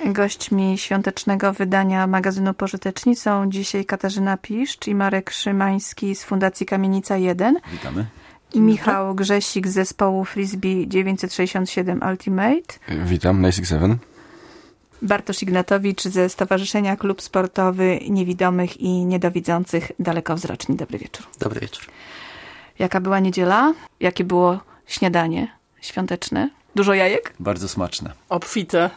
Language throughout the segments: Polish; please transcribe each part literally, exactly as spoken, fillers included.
Gośćmi świątecznego wydania magazynu Pożyteczni są dzisiaj Katarzyna Piszcz i Marek Szymański z Fundacji Kamienica jeden. Witamy. Michał Grzesik z zespołu Frisbee dziewięćset sześćdziesiąt siedem Ultimate. Witam, Nine Six Seven. Bartosz Ignatowicz ze Stowarzyszenia Klub Sportowy Niewidomych i Niedowidzących Dalekowzroczni. Dobry wieczór. Dobry wieczór. Jaka była niedziela? Jakie było śniadanie świąteczne? Dużo jajek? Bardzo smaczne. Obfite.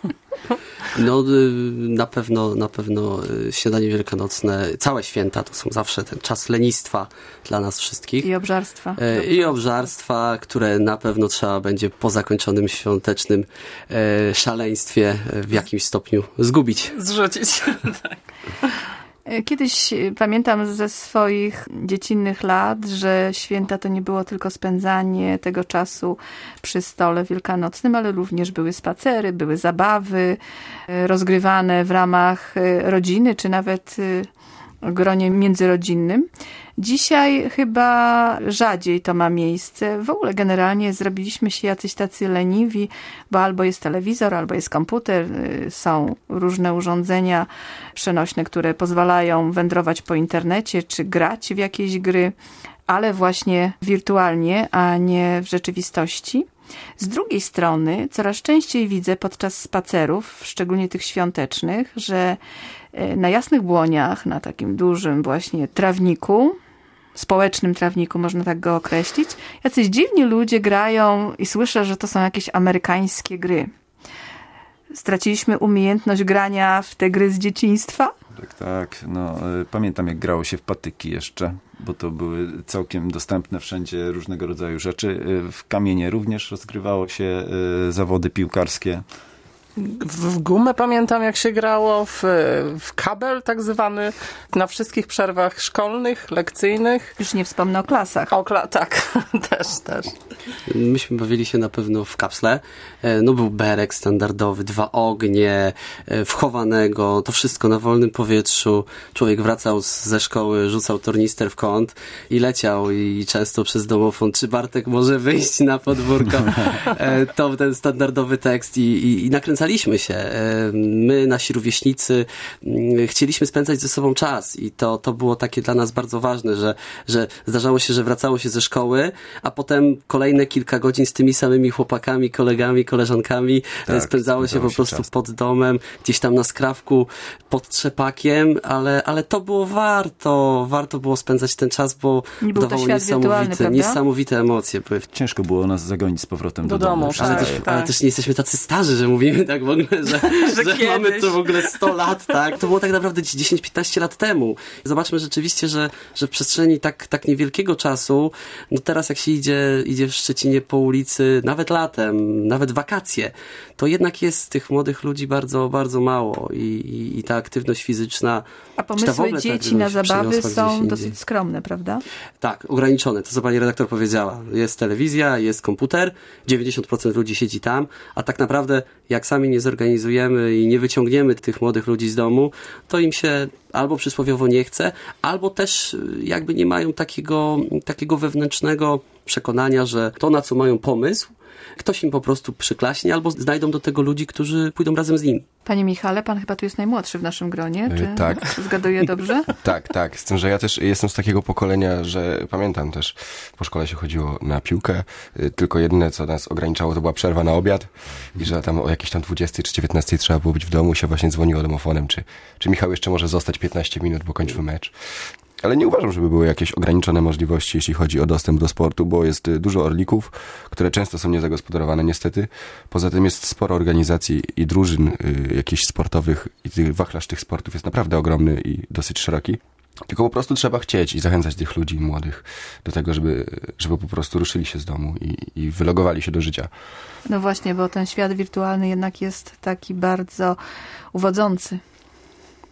No na pewno, na pewno śniadanie wielkanocne, całe święta to są zawsze ten czas lenistwa dla nas wszystkich. I obżarstwa. I obżarstwa, które na pewno trzeba będzie po zakończonym świątecznym szaleństwie w jakimś stopniu zgubić. Zrzucić. Tak. Kiedyś pamiętam ze swoich dziecinnych lat, że święta to nie było tylko spędzanie tego czasu przy stole wielkanocnym, ale również były spacery, były zabawy rozgrywane w ramach rodziny, czy nawet w gronie międzyrodzinnym. Dzisiaj chyba rzadziej to ma miejsce. W ogóle generalnie zrobiliśmy się jacyś tacy leniwi, bo albo jest telewizor, albo jest komputer, są różne urządzenia przenośne, które pozwalają wędrować po internecie, czy grać w jakieś gry, ale właśnie wirtualnie, a nie w rzeczywistości. Z drugiej strony coraz częściej widzę podczas spacerów, szczególnie tych świątecznych, że na Jasnych Błoniach, na takim dużym właśnie trawniku, społecznym trawniku, można tak go określić, jacyś dziwni ludzie grają i słyszę, że to są jakieś amerykańskie gry. Straciliśmy umiejętność grania w te gry z dzieciństwa? Tak, tak. No, pamiętam, jak grało się w patyki jeszcze, bo to były całkiem dostępne wszędzie różnego rodzaju rzeczy. W Kamienie również rozgrywało się zawody piłkarskie. W gumę pamiętam, jak się grało, w, w kabel tak zwany, na wszystkich przerwach szkolnych, lekcyjnych. Już nie wspomnę o klasach. O kla- tak, też, też. Myśmy bawili się na pewno w kapsle. No był berek standardowy, dwa ognie, wchowanego, to wszystko na wolnym powietrzu. Człowiek wracał z, ze szkoły, rzucał tornister w kąt i leciał i często przez domofon, czy Bartek może wyjść na podwórko. To ten standardowy tekst i, i, i nakręcaliśmy się. My, nasi rówieśnicy, chcieliśmy spędzać ze sobą czas i to, to było takie dla nas bardzo ważne, że, że zdarzało się, że wracało się ze szkoły, a potem kolejne kilka godzin z tymi samymi chłopakami, kolegami, koleżankami tak, spędzało się po prostu czas pod domem, gdzieś tam na skrawku, pod trzepakiem, ale, ale to było warto, warto było spędzać ten czas, bo nie był dawało to świat niesamowite, niesamowite emocje. Były. Ciężko było nas zagonić z powrotem do, do domu. domu. Ale, tak, też, tak. ale też nie jesteśmy tacy starzy, że mówimy tak w ogóle, że, że, że mamy to w ogóle sto lat, tak? To było tak naprawdę dziesięć piętnaście lat temu. Zobaczmy rzeczywiście, że, że w przestrzeni tak, tak niewielkiego czasu, no teraz jak się idzie, idzie w Szczecinie po ulicy, nawet latem, nawet wakacje, to jednak jest tych młodych ludzi bardzo, bardzo mało i, i, i ta aktywność fizyczna... A pomysły dzieci na zabawy są dosyć skromne, prawda? Tak, ograniczone. To, co pani redaktor powiedziała. Jest telewizja, jest komputer, dziewięćdziesiąt procent ludzi siedzi tam, a tak naprawdę jak sami nie zorganizujemy i nie wyciągniemy tych młodych ludzi z domu, to im się albo przysłowiowo nie chce, albo też jakby nie mają takiego, takiego wewnętrznego przekonania, że to, na co mają pomysł, ktoś im po prostu przyklaśnie, albo znajdą do tego ludzi, którzy pójdą razem z nimi. Panie Michale, pan chyba tu jest najmłodszy w naszym gronie, czy yy, tak. zgaduję dobrze? Tak, tak. Z tym, że ja też jestem z takiego pokolenia, że pamiętam też, po szkole się chodziło na piłkę, yy, tylko jedyne, co nas ograniczało, to była przerwa na obiad i że tam o jakiejś tam dwudziestej czy dziewiętnastej trzeba było być w domu, się właśnie dzwoniło domofonem, czy, czy Michał jeszcze może zostać piętnaście minut, bo kończymy mecz. Ale nie uważam, żeby były jakieś ograniczone możliwości, jeśli chodzi o dostęp do sportu, bo jest dużo orlików, które często są niezagospodarowane niestety. Poza tym jest sporo organizacji i drużyn y, jakichś sportowych i tych wachlarz tych sportów jest naprawdę ogromny i dosyć szeroki. Tylko po prostu trzeba chcieć i zachęcać tych ludzi młodych do tego, żeby, żeby po prostu ruszyli się z domu i, i wylogowali się do życia. No właśnie, bo ten świat wirtualny jednak jest taki bardzo uwodzący. W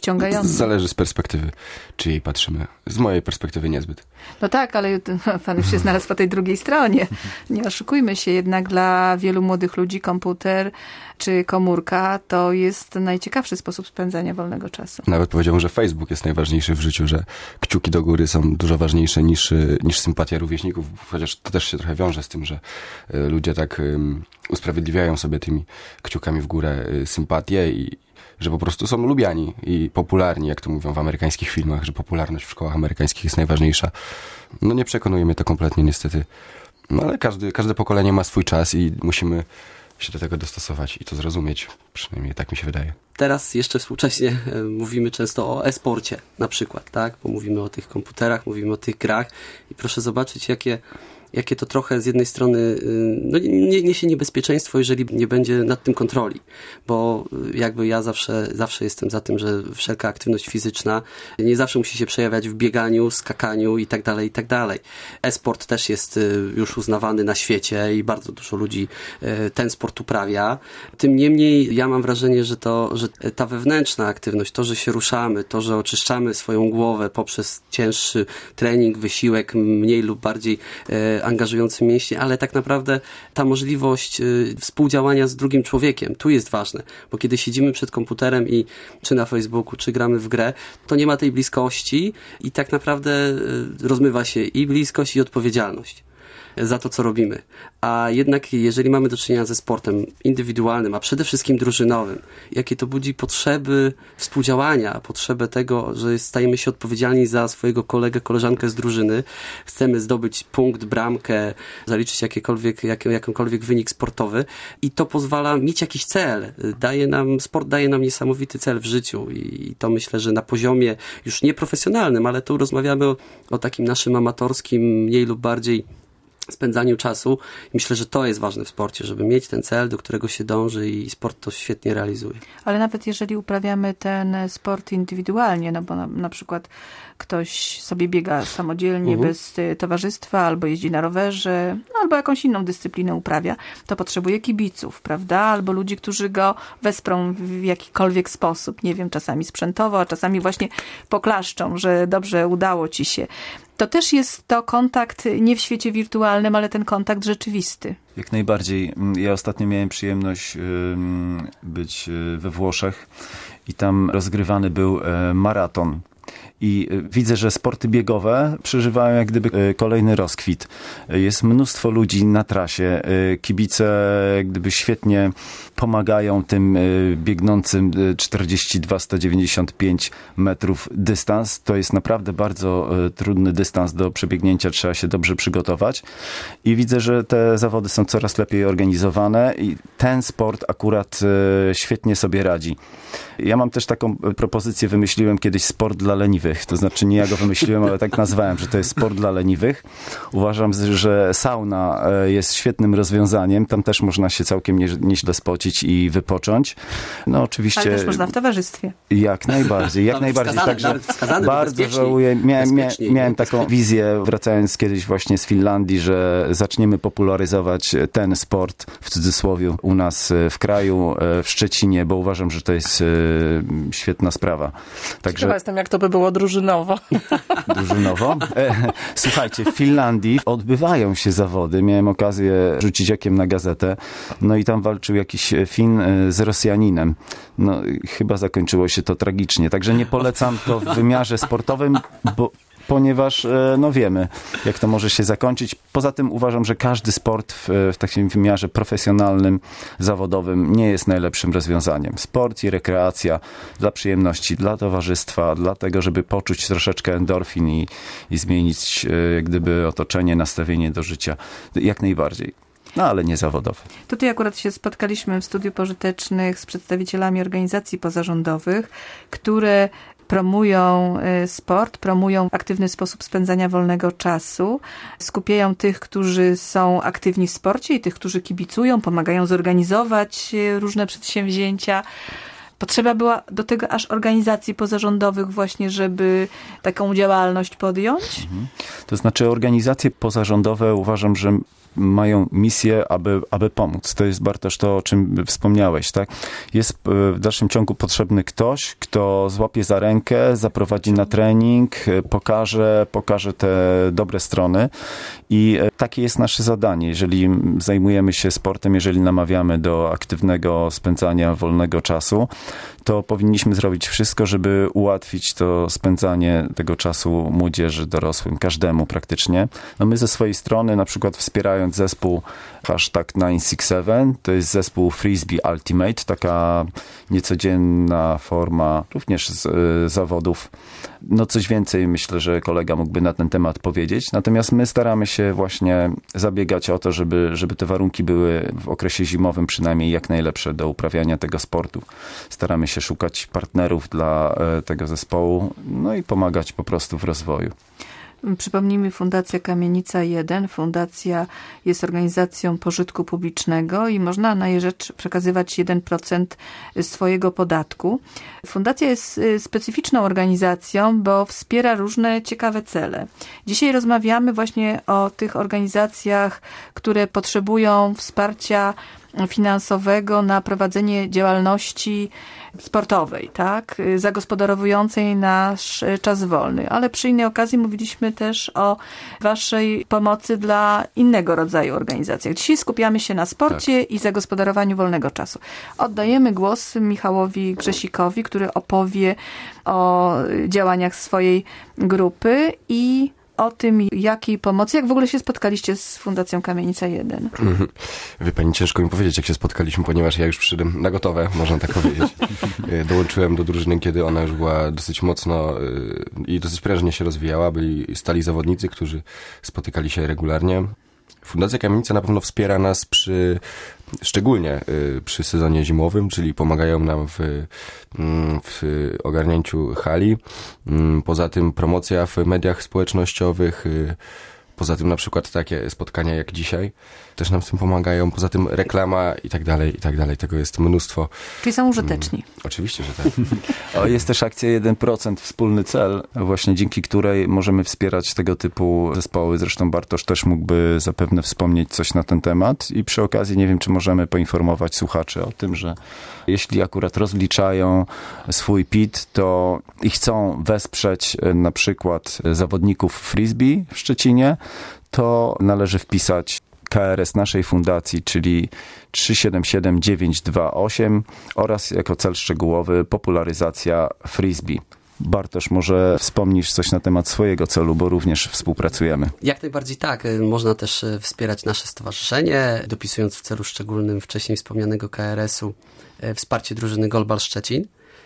wciągające. Zależy z perspektywy, czy jej patrzymy. Z mojej perspektywy niezbyt. No tak, ale pan już się znalazł po tej drugiej stronie. Nie oszukujmy się, jednak dla wielu młodych ludzi komputer czy komórka to jest najciekawszy sposób spędzania wolnego czasu. Nawet powiedziałbym, że Facebook jest najważniejszy w życiu, że kciuki do góry są dużo ważniejsze niż, niż sympatia rówieśników, chociaż to też się trochę wiąże z tym, że ludzie tak um, usprawiedliwiają sobie tymi kciukami w górę sympatię i że po prostu są lubiani i popularni, jak to mówią w amerykańskich filmach, że popularność w szkołach amerykańskich jest najważniejsza. No nie przekonuje mnie to kompletnie niestety. No ale każdy, każde pokolenie ma swój czas i musimy się do tego dostosować i to zrozumieć. Przynajmniej tak mi się wydaje. Teraz jeszcze współcześnie mówimy często o e-sporcie na przykład, tak? Bo mówimy o tych komputerach, mówimy o tych grach i proszę zobaczyć, jakie jakie to trochę z jednej strony no, nie, niesie niebezpieczeństwo, jeżeli nie będzie nad tym kontroli. Bo jakby ja zawsze, zawsze jestem za tym, że wszelka aktywność fizyczna nie zawsze musi się przejawiać w bieganiu, skakaniu i tak dalej, i tak dalej. E-sport też jest już uznawany na świecie i bardzo dużo ludzi ten sport uprawia. Tym niemniej ja mam wrażenie, że to, że ta wewnętrzna aktywność, to, że się ruszamy, to, że oczyszczamy swoją głowę poprzez cięższy trening, wysiłek, mniej lub bardziej angażujący mięśnie, ale tak naprawdę ta możliwość y, współdziałania z drugim człowiekiem, tu jest ważne, bo kiedy siedzimy przed komputerem i czy na Facebooku, czy gramy w grę, to nie ma tej bliskości i tak naprawdę y, rozmywa się i bliskość, i odpowiedzialność za to, co robimy. A jednak jeżeli mamy do czynienia ze sportem indywidualnym, a przede wszystkim drużynowym, jakie to budzi potrzeby współdziałania, potrzebę tego, że stajemy się odpowiedzialni za swojego kolegę, koleżankę z drużyny, chcemy zdobyć punkt, bramkę, zaliczyć jakiekolwiek, jak, jakąkolwiek wynik sportowy i to pozwala mieć jakiś cel. Daje nam, sport daje nam niesamowity cel w życiu i to myślę, że na poziomie już nieprofesjonalnym, ale tu rozmawiamy o, o takim naszym amatorskim, mniej lub bardziej spędzaniu czasu. Myślę, że to jest ważne w sporcie, żeby mieć ten cel, do którego się dąży i sport to świetnie realizuje. Ale nawet jeżeli uprawiamy ten sport indywidualnie, no bo na, na przykład ktoś sobie biega samodzielnie, uh-huh. bez towarzystwa, albo jeździ na rowerze, albo jakąś inną dyscyplinę uprawia, to potrzebuje kibiców, prawda? Albo ludzi, którzy go wesprą w jakikolwiek sposób. Nie wiem, czasami sprzętowo, a czasami właśnie poklaszczą, że dobrze udało ci się. To też jest to kontakt nie w świecie wirtualnym, ale ten kontakt rzeczywisty. Jak najbardziej. Ja ostatnio miałem przyjemność być we Włoszech i tam rozgrywany był maraton. I widzę, że sporty biegowe przeżywają jak gdyby kolejny rozkwit. Jest mnóstwo ludzi na trasie. Kibice jak gdyby świetnie pomagają tym biegnącym czterdzieści dwa sto dziewięćdziesiąt pięć metrów dystans. To jest naprawdę bardzo trudny dystans do przebiegnięcia. Trzeba się dobrze przygotować. I widzę, że te zawody są coraz lepiej organizowane i ten sport akurat świetnie sobie radzi. Ja mam też taką propozycję, wymyśliłem kiedyś sport dla leniwych. To znaczy nie ja go wymyśliłem, ale tak nazwałem, że to jest sport dla leniwych. Uważam, że sauna jest świetnym rozwiązaniem. Tam też można się całkiem nie, nieźle spocić i wypocząć. No oczywiście... Ale też można w towarzystwie. Jak najbardziej, jak najbardziej. Także bardzo żałuję. Miałem, miałem, miałem taką wizję, wracając kiedyś właśnie z Finlandii, że zaczniemy popularyzować ten sport, w cudzysłowie, u nas w kraju, w Szczecinie, bo uważam, że to jest świetna sprawa. Także... Ciekawa jestem, jak to by było drużynowo. Drużynowo? Słuchajcie, w Finlandii odbywają się zawody. Miałem okazję rzucić okiem na gazetę. No i tam walczył jakiś Fin z Rosjaninem. No chyba zakończyło się to tragicznie. Także nie polecam to w wymiarze sportowym, bo ponieważ no wiemy, jak to może się zakończyć. Poza tym uważam, że każdy sport w, w takim wymiarze profesjonalnym, zawodowym nie jest najlepszym rozwiązaniem. Sport i rekreacja dla przyjemności, dla towarzystwa, dla tego, żeby poczuć troszeczkę endorfin i, i zmienić jak gdyby otoczenie, nastawienie do życia. Jak najbardziej. No, ale nie zawodowe. Tutaj akurat się spotkaliśmy w Studiu Pożytecznych z przedstawicielami organizacji pozarządowych, które promują sport, promują aktywny sposób spędzania wolnego czasu, skupiają tych, którzy są aktywni w sporcie i tych, którzy kibicują, pomagają zorganizować różne przedsięwzięcia. Potrzeba była do tego aż organizacji pozarządowych właśnie, żeby taką działalność podjąć? Mhm. To znaczy organizacje pozarządowe uważam, że mają misję, aby, aby pomóc. To jest, Bartosz, to, o czym wspomniałeś, tak? Jest w dalszym ciągu potrzebny ktoś, kto złapie za rękę, zaprowadzi na trening, pokaże, pokaże te dobre strony i takie jest nasze zadanie. Jeżeli zajmujemy się sportem, jeżeli namawiamy do aktywnego spędzania wolnego czasu, to powinniśmy zrobić wszystko, żeby ułatwić to spędzanie tego czasu młodzieży, dorosłym, każdemu praktycznie. No my ze swojej strony, na przykład wspierając zespół hashtag dziewięć sześć siedem, to jest zespół Frisbee Ultimate, taka niecodzienna forma również z y, zawodów. No coś więcej myślę, że kolega mógłby na ten temat powiedzieć. Natomiast my staramy się właśnie zabiegać o to, żeby, żeby te warunki były w okresie zimowym przynajmniej jak najlepsze do uprawiania tego sportu. Staramy się szukać partnerów dla y, tego zespołu, no i pomagać po prostu w rozwoju. Przypomnijmy, Fundacja Kamienica jeden. Fundacja jest organizacją pożytku publicznego i można na jej rzecz przekazywać jeden procent swojego podatku. Fundacja jest specyficzną organizacją, bo wspiera różne ciekawe cele. Dzisiaj rozmawiamy właśnie o tych organizacjach, które potrzebują wsparcia finansowego na prowadzenie działalności sportowej, tak, zagospodarowującej nasz czas wolny. Ale przy innej okazji mówiliśmy też o waszej pomocy dla innego rodzaju organizacji. Dzisiaj skupiamy się na sporcie tak. i zagospodarowaniu wolnego czasu. Oddajemy głos Michałowi Grzesikowi, który opowie o działaniach swojej grupy i o tym, jakiej pomocy, jak w ogóle się spotkaliście z Fundacją Kamienica jeden. Mhm. Wie pani, ciężko mi powiedzieć, jak się spotkaliśmy, ponieważ ja już przyszedłem na gotowe, można tak powiedzieć. Dołączyłem do drużyny, kiedy ona już była dosyć mocno i dosyć prężnie się rozwijała. Byli stali zawodnicy, którzy spotykali się regularnie. Fundacja Kamienica na pewno wspiera nas przy, szczególnie przy sezonie zimowym, czyli pomagają nam w, w ogarnięciu hali. Poza tym promocja w mediach społecznościowych, poza tym na przykład takie spotkania jak dzisiaj też nam w tym pomagają, poza tym reklama i tak dalej, i tak dalej. Tego jest mnóstwo. Czyli są użyteczni. Hmm, oczywiście, że tak. O, jest też akcja jeden procent wspólny cel, właśnie dzięki której możemy wspierać tego typu zespoły. Zresztą Bartosz też mógłby zapewne wspomnieć coś na ten temat i przy okazji nie wiem, czy możemy poinformować słuchaczy o tym, że jeśli akurat rozliczają swój P I T, to i chcą wesprzeć na przykład zawodników frisbee w Szczecinie, to należy wpisać K R S naszej fundacji, czyli trzy siedem siedem dziewięć dwa osiem oraz jako cel szczegółowy popularyzacja frisbee. Bartosz, może wspomnisz coś na temat swojego celu, bo również współpracujemy. Jak najbardziej tak. Można też wspierać nasze stowarzyszenie, dopisując w celu szczególnym wcześniej wspomnianego K R S-u wsparcie drużyny Goalball Szczecin.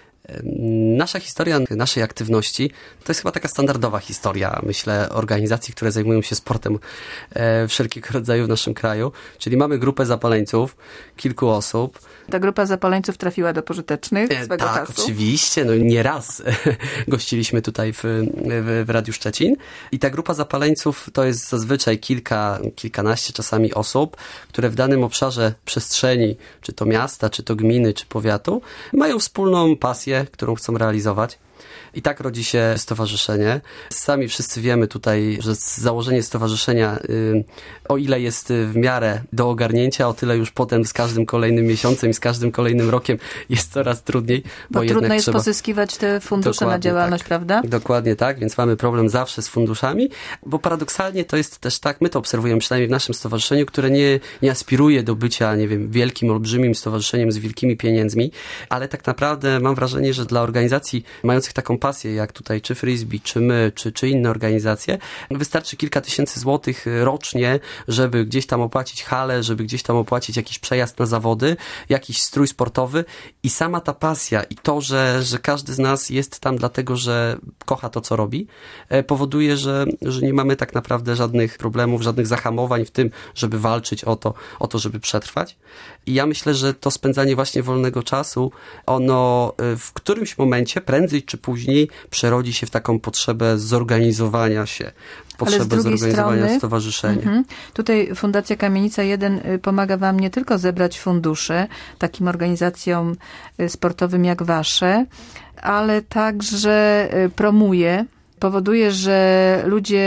Nasza historia naszej aktywności to jest chyba taka standardowa historia, myślę, organizacji, które zajmują się sportem e, wszelkiego rodzaju w naszym kraju. Czyli mamy grupę zapaleńców, kilku osób. Ta grupa zapaleńców trafiła do pożytecznych e, swego tak, czasu. Tak, oczywiście. No nie raz gościliśmy tutaj w, w, w Radiu Szczecin. I ta grupa zapaleńców to jest zazwyczaj kilka, kilkanaście czasami osób, które w danym obszarze przestrzeni, czy to miasta, czy to gminy, czy powiatu, mają wspólną pasję, którą chcą realizować. I tak rodzi się stowarzyszenie. Sami wszyscy wiemy tutaj, że założenie stowarzyszenia, y, o ile jest w miarę do ogarnięcia, o tyle już potem z każdym kolejnym miesiącem i z każdym kolejnym rokiem jest coraz trudniej. Bo, bo trudno jest trzeba... pozyskiwać te fundusze Dokładnie na działalność, tak. prawda? Dokładnie tak, więc mamy problem zawsze z funduszami, bo paradoksalnie to jest też tak, my to obserwujemy przynajmniej w naszym stowarzyszeniu, które nie, nie aspiruje do bycia, nie wiem, wielkim, olbrzymim stowarzyszeniem z wielkimi pieniędzmi, ale tak naprawdę mam wrażenie, że dla organizacji mających taką pasję, jak tutaj czy Frisbee, czy my, czy, czy inne organizacje, wystarczy kilka tysięcy złotych rocznie, żeby gdzieś tam opłacić halę, żeby gdzieś tam opłacić jakiś przejazd na zawody, jakiś strój sportowy i sama ta pasja i to, że, że każdy z nas jest tam dlatego, że kocha to, co robi, powoduje, że, że nie mamy tak naprawdę żadnych problemów, żadnych zahamowań w tym, żeby walczyć o to, o to, żeby przetrwać. I ja myślę, że to spędzanie właśnie wolnego czasu, ono w którymś momencie, prędzej czy później, przerodzi się w taką potrzebę zorganizowania się, potrzebę zorganizowania strony, stowarzyszenia. Mm-hmm. Tutaj Fundacja Kamienica jeden pomaga wam nie tylko zebrać fundusze takim organizacjom sportowym jak wasze, ale także promuje, powoduje, że ludzie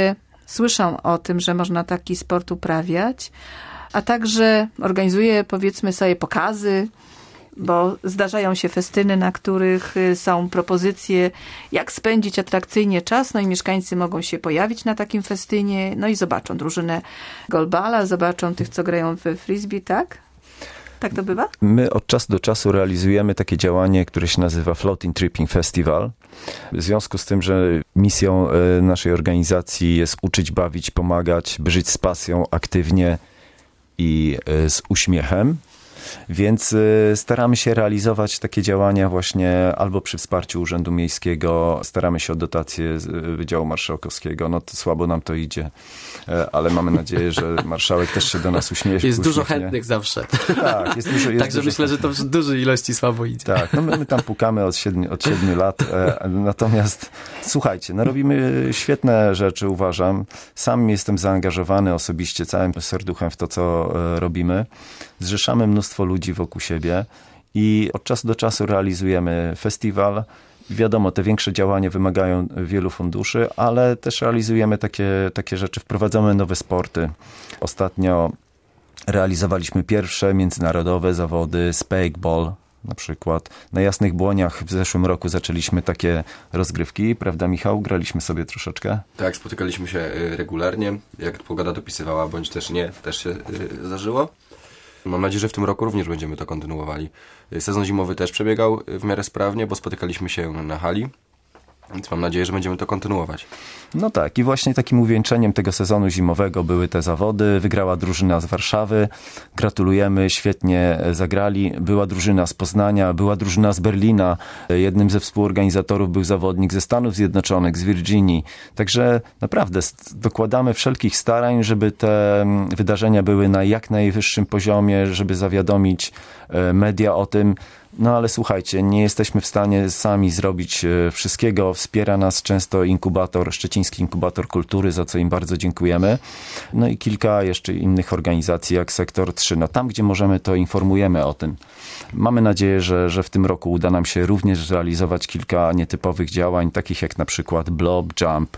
słyszą o tym, że można taki sport uprawiać, a także organizuje, powiedzmy sobie, pokazy, bo zdarzają się festyny, na których są propozycje, jak spędzić atrakcyjnie czas, no i mieszkańcy mogą się pojawić na takim festynie, no i zobaczą drużynę golbala, zobaczą tych, co grają we frisbee, tak? Tak to bywa? My od czasu do czasu realizujemy takie działanie, które się nazywa Floating Tripping Festival. W związku z tym, że misją naszej organizacji jest uczyć, bawić, pomagać, by żyć z pasją, aktywnie i z uśmiechem. Więc staramy się realizować takie działania właśnie albo przy wsparciu Urzędu Miejskiego, staramy się o dotacje z Wydziału Marszałkowskiego. No to słabo nam to idzie, ale mamy nadzieję, że marszałek też się do nas uśmieje. Jest uśmiechnie. dużo chętnych zawsze. Tak, jest dużo. Jest Także dużo myślę, że to w dużej ilości słabo idzie. Tak, no my, my tam pukamy od siedmiu, od siedmiu lat, e, natomiast słuchajcie, no robimy świetne rzeczy, uważam. Sam jestem zaangażowany osobiście całym serduchem w to, co e, robimy. Zrzeszamy mnóstwo ludzi wokół siebie i od czasu do czasu realizujemy festiwal. Wiadomo, te większe działania wymagają wielu funduszy, ale też realizujemy takie, takie rzeczy, wprowadzamy nowe sporty. Ostatnio realizowaliśmy pierwsze międzynarodowe zawody Spikeball na przykład. Na Jasnych Błoniach w zeszłym roku zaczęliśmy takie rozgrywki, prawda Michał? Graliśmy sobie troszeczkę. Tak, spotykaliśmy się regularnie, jak pogoda dopisywała, bądź też nie, też się zdarzyło. Mam nadzieję, że w tym roku również będziemy to kontynuowali. Sezon zimowy też przebiegał w miarę sprawnie, bo spotykaliśmy się na hali, więc mam nadzieję, że będziemy to kontynuować. No tak, i właśnie takim uwieńczeniem tego sezonu zimowego były te zawody. Wygrała drużyna z Warszawy. Gratulujemy, świetnie zagrali. Była drużyna z Poznania, była drużyna z Berlina. Jednym ze współorganizatorów był zawodnik ze Stanów Zjednoczonych, z Virginii. Także naprawdę dokładamy wszelkich starań, żeby te wydarzenia były na jak najwyższym poziomie, żeby zawiadomić media o tym. No ale słuchajcie, nie jesteśmy w stanie sami zrobić wszystkiego. Wspiera nas często inkubator, Szczeciński Inkubator Kultury, za co im bardzo dziękujemy. No i kilka jeszcze innych organizacji, jak Sektor trzy. No tam, gdzie możemy, to informujemy o tym. Mamy nadzieję, że, że w tym roku uda nam się również zrealizować kilka nietypowych działań, takich jak na przykład Blob Jump.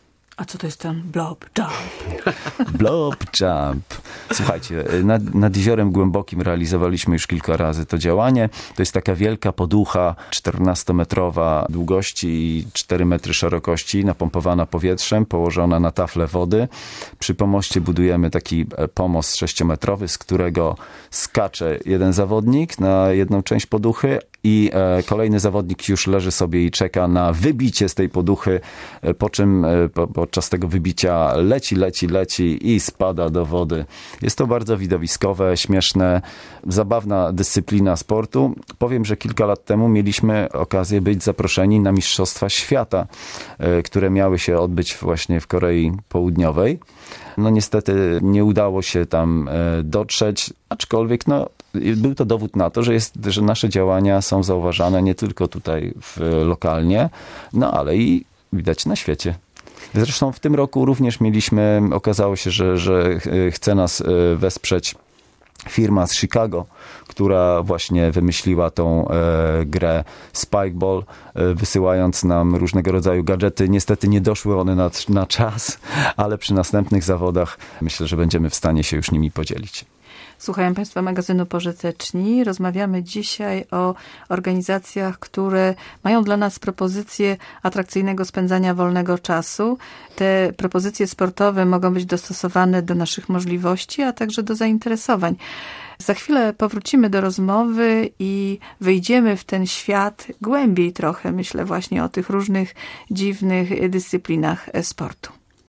A co to jest ten blob jump? Blob jump. Słuchajcie, nad, nad Jeziorem Głębokim realizowaliśmy już kilka razy to działanie. To jest taka wielka poducha, czternastometrowa długości i cztery metry szerokości, napompowana powietrzem, położona na tafle wody. Przy pomoście budujemy taki pomost sześciometrowy, z którego skacze jeden zawodnik na jedną część poduchy, i e, kolejny zawodnik już leży sobie i czeka na wybicie z tej poduchy, e, po czym e, po, podczas tego wybicia leci, leci, leci i spada do wody. Jest to bardzo widowiskowe, śmieszne, zabawna dyscyplina sportu. Powiem, że kilka lat temu mieliśmy okazję być zaproszeni na Mistrzostwa Świata, e, które miały się odbyć właśnie w Korei Południowej. No niestety nie udało się tam e, dotrzeć, aczkolwiek no był to dowód na to, że, jest, że nasze działania są zauważane nie tylko tutaj w, lokalnie, no ale i widać na świecie. Zresztą w tym roku również mieliśmy, okazało się, że, że chce nas wesprzeć firma z Chicago, która właśnie wymyśliła tą e, grę Spikeball, e, wysyłając nam różnego rodzaju gadżety. Niestety nie doszły one na, na czas, ale przy następnych zawodach myślę, że będziemy w stanie się już nimi podzielić. Słuchają Państwo magazynu Pożyteczni. Rozmawiamy dzisiaj o organizacjach, które mają dla nas propozycje atrakcyjnego spędzania wolnego czasu. Te propozycje sportowe mogą być dostosowane do naszych możliwości, a także do zainteresowań. Za chwilę powrócimy do rozmowy i wyjdziemy w ten świat głębiej trochę. Myślę właśnie o tych różnych dziwnych dyscyplinach sportu.